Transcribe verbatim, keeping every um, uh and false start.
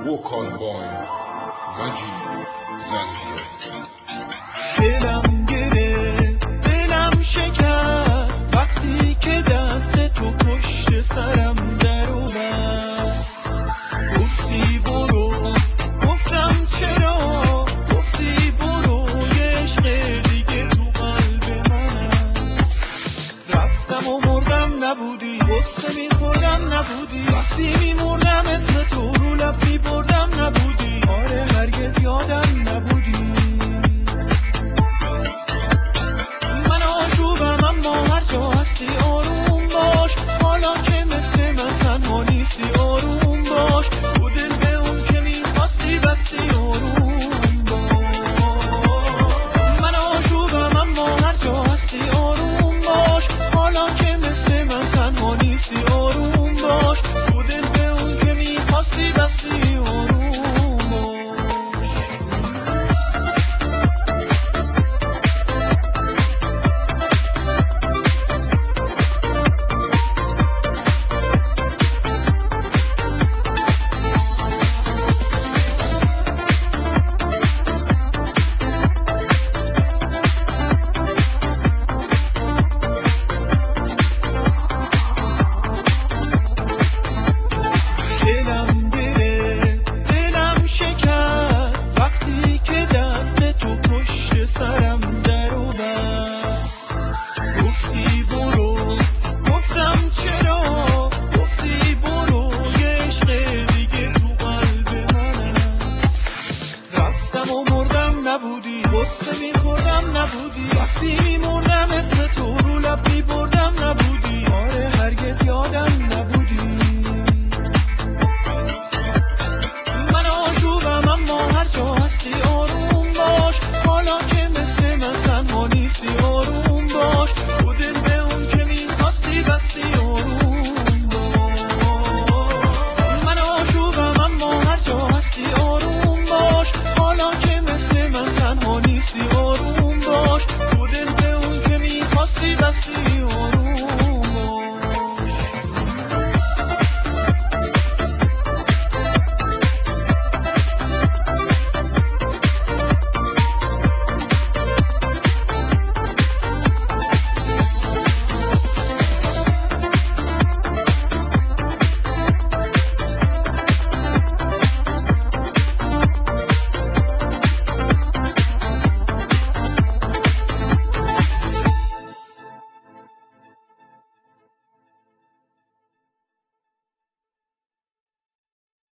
وکال بای مجید زنگیه. دلم گرفت دلم شکست وقتی که دست تو پشت سرم در اومد. گفتی برو، گفتم چرا، گفتی برو یه عشق دیگه تو قلب من است. رفتم و مردم نبودی، غصه میخوردم نبودی، وقتی میمردم اسم تو رو لب میبردم نبودی. آره هرگز یادم نبودی.